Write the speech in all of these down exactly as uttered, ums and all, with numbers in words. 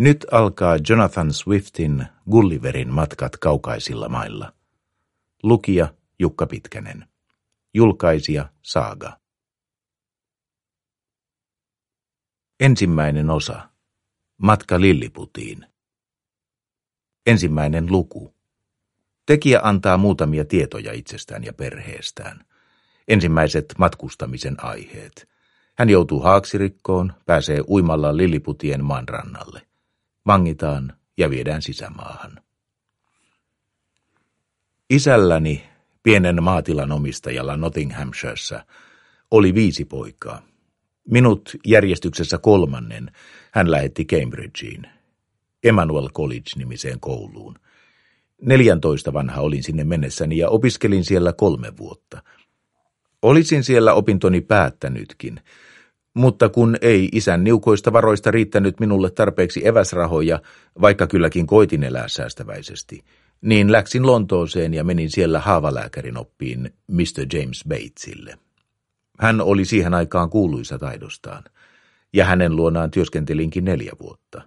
Nyt alkaa Jonathan Swiftin Gulliverin matkat kaukaisilla mailla. Lukija Jukka Pitkänen. Julkaisija Saaga. Ensimmäinen osa. Matka Lilliputiin. Ensimmäinen luku. Tekijä antaa muutamia tietoja itsestään ja perheestään. Ensimmäiset matkustamisen aiheet. Hän joutuu haaksirikkoon, pääsee uimalla Lilliputien maanrannalle. Vangitaan ja viedään sisämaahan. Isälläni, pienen maatilan omistajalla Nottinghamshiressä, oli viisi poikaa. Minut järjestyksessä kolmannen hän lähetti Cambridgeen, Emmanuel College-nimiseen kouluun. Neljäntoista vanha olin sinne mennessäni ja opiskelin siellä kolme vuotta. Olisin siellä opintoni päättänytkin, mutta kun ei isän niukoista varoista riittänyt minulle tarpeeksi eväsrahoja, vaikka kylläkin koitin elää säästäväisesti, niin läksin Lontooseen ja menin siellä haavalääkärin oppiin mister James Batesille. Hän oli siihen aikaan kuuluisa taidostaan, ja hänen luonaan työskentelinkin neljä vuotta.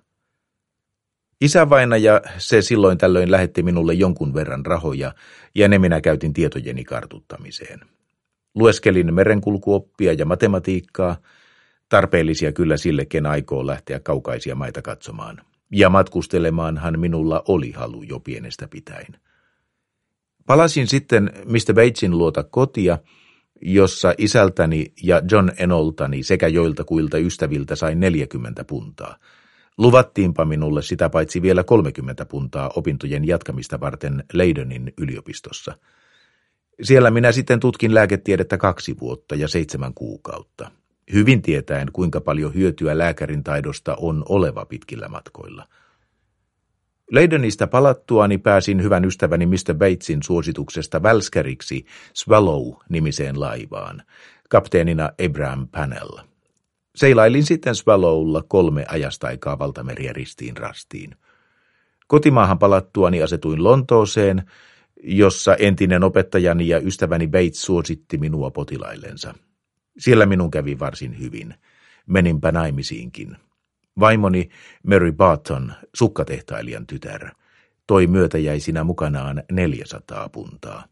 Isävainaja se silloin tällöin lähetti minulle jonkun verran rahoja, ja ne minä käytin tietojeni kartuttamiseen. Lueskelin merenkulkuoppia ja matematiikkaa, tarpeellisia kyllä sille, ken aikoo lähteä kaukaisia maita katsomaan, ja matkustelemaanhan minulla oli halu jo pienestä pitäen. Palasin sitten mister Batesin luota kotia, jossa isältäni ja John Enoltani sekä joiltakuilta ystäviltä sain neljäkymmentä puntaa. Luvattiinpa minulle sitä paitsi vielä kolmekymmentä puntaa opintojen jatkamista varten Leydenin yliopistossa. Siellä minä sitten tutkin lääketiedettä kaksi vuotta ja seitsemän kuukautta, hyvin tietäen kuinka paljon hyötyä lääkärin taidosta on oleva pitkillä matkoilla. Leydenistä palattuani pääsin hyvän ystäväni mister Batesin suosituksesta välskäriksi Swallow-nimiseen laivaan, kapteenina Abraham Pannell. Seilailin sitten Swallowlla kolme ajastaikaa valtameriä ristiin rastiin. Kotimaahan palattuani asetuin Lontooseen, jossa entinen opettajani ja ystäväni Bates suositti minua potilaillensa. Siellä minun kävi varsin hyvin. Meninpä naimisiinkin. Vaimoni Mary Barton, sukkatehtailijan tytär, toi myötäjäisinä mukanaan neljäsataa puntaa.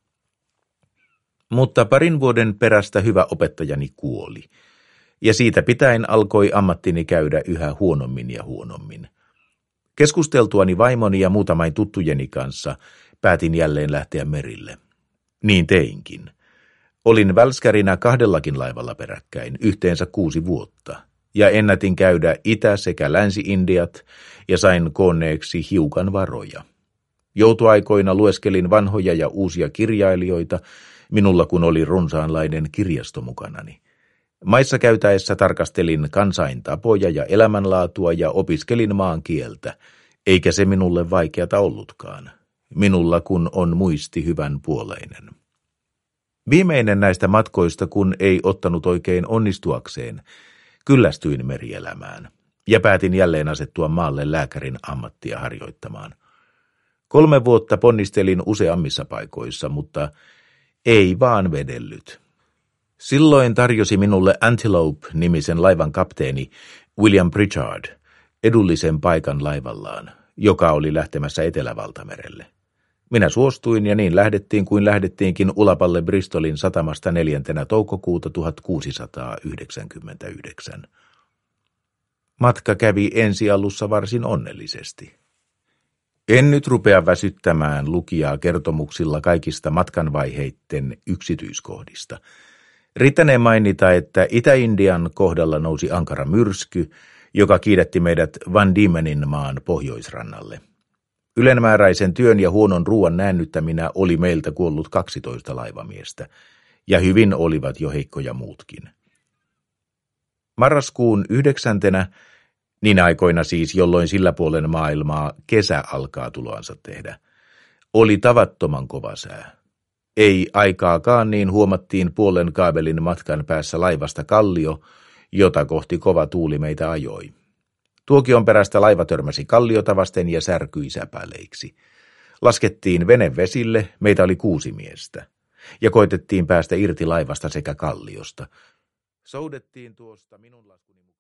Mutta parin vuoden perästä hyvä opettajani kuoli, ja siitä pitäen alkoi ammattini käydä yhä huonommin ja huonommin. Keskusteltuani vaimoni ja muutamain tuttujeni kanssa päätin jälleen lähteä merille. Niin teinkin. Olin välskärinä kahdellakin laivalla peräkkäin, yhteensä kuusi vuotta, ja ennätin käydä Itä- sekä Länsi-Indiat ja sain koonneeksi hiukan varoja. Joutuaikoina lueskelin vanhoja ja uusia kirjailijoita, minulla kun oli runsaanlainen kirjasto mukanani. Maissa käytäessä tarkastelin kansaintapoja ja elämänlaatua ja opiskelin maan kieltä, eikä se minulle vaikeata ollutkaan. Minulla kun on muisti hyvän puoleinen. Viimeinen näistä matkoista, kun ei ottanut oikein onnistuakseen, kyllästyin merielämään ja päätin jälleen asettua maalle lääkärin ammattia harjoittamaan. Kolme vuotta ponnistelin useammissa paikoissa, mutta ei vaan vedellyt. Silloin tarjosi minulle Antelope-nimisen laivan kapteeni William Pritchard edullisen paikan laivallaan, joka oli lähtemässä Etelä-Valtamerelle. Minä suostuin ja niin lähdettiin kuin lähdettiinkin Ulapalle Bristolin satamasta neljäntenä toukokuuta tuhatkuusisataayhdeksänkymmentäyhdeksän. Matka kävi ensialussa varsin onnellisesti. En nyt rupea väsyttämään lukijaa kertomuksilla kaikista matkanvaiheitten yksityiskohdista. Riittänee mainita, että Itä-Indian kohdalla nousi ankara myrsky, joka kiidätti meidät Van Diemenin maan pohjoisrannalle. Ylenmääräisen työn ja huonon ruoan näännyttäminä oli meiltä kuollut kaksitoista laivamiestä, ja hyvin olivat jo heikkoja muutkin. Marraskuun yhdeksäntenä, niin aikoina siis, jolloin sillä puolen maailmaa kesä alkaa tuloansa tehdä, oli tavattoman kova sää. Ei aikaakaan niin huomattiin puolen kaabelin matkan päässä laivasta kallio, jota kohti kova tuuli meitä ajoi. Tuokion perästä laiva törmäsi kalliota vasten ja särkyi säpäleiksi. Laskettiin vene vesille, meitä oli kuusi miestä, ja koitettiin päästä irti laivasta sekä kalliosta. Soudettiin tuosta minun laskuni